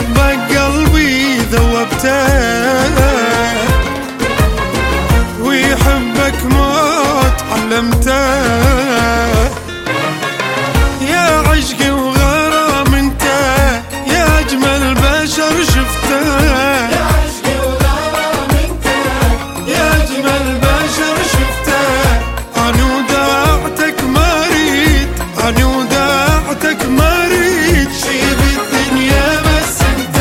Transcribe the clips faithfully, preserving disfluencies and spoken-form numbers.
حبك قلبي ذوبته، ويحبك موت علمته. يا عشقي وغرام انت، يا اجمل بشر شفته. يا عشقي وغرام انت، يا اجمل بشر شفته. انا وداعتك ما اريد، انا وداعتك ما اريد شي بالدنيا بس انت.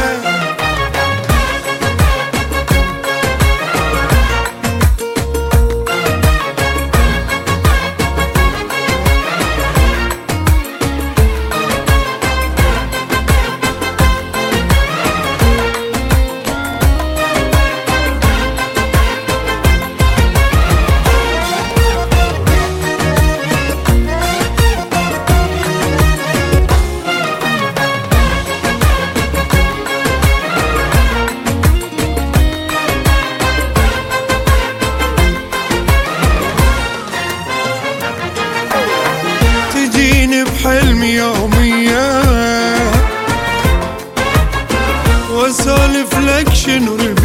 بحلمي يوميا واسولف لك شنو